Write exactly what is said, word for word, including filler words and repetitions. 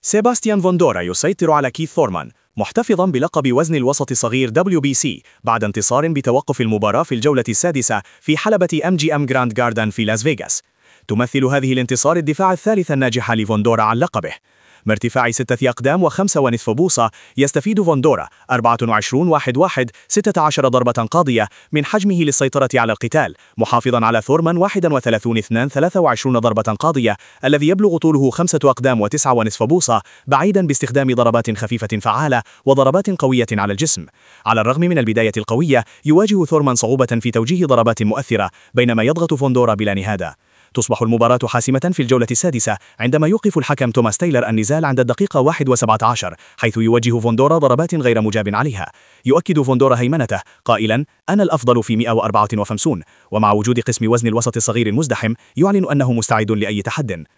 سيباستيان فوندورا يسيطر على كيث ثورمان محتفظا بلقب وزن الوسط الصغير دبليو بي سي بعد انتصار بتوقف المباراة في الجولة السادسة في حلبة ام جي ام جراند جاردن في لاس فيغاس. تمثل هذه الانتصار الدفاع الثالث الناجح لفوندورا عن لقبه. من ارتفاع ستة أقدام وخمسة ونصف بوصة يستفيد فوندورا أربعة وعشرين واحد واحد ستة عشر ضربة قاضية من حجمه للسيطرة على القتال، محافظا على ثورمان واحد وثلاثين اثنان ثلاثة وعشرين ضربة قاضية الذي يبلغ طوله خمسة أقدام وتسعة ونصف بوصة، بعيدا باستخدام ضربات خفيفة فعالة وضربات قوية على الجسم. على الرغم من البداية القوية، يواجه ثورمان صعوبة في توجيه ضربات مؤثرة بينما يضغط فوندورا بلا نهادة. تصبح المباراة حاسمة في الجولة السادسة عندما يوقف الحكم توماس تايلر النزال عند الدقيقة واحد وسبعة عشر، حيث يوجه فوندورا ضربات غير مجاب عليها. يؤكد فوندورا هيمنته قائلا: أنا الأفضل في مئة وأربعة وخمسين، ومع وجود قسم وزن الوسط الصغير المزدحم يعلن أنه مستعد لأي تحد.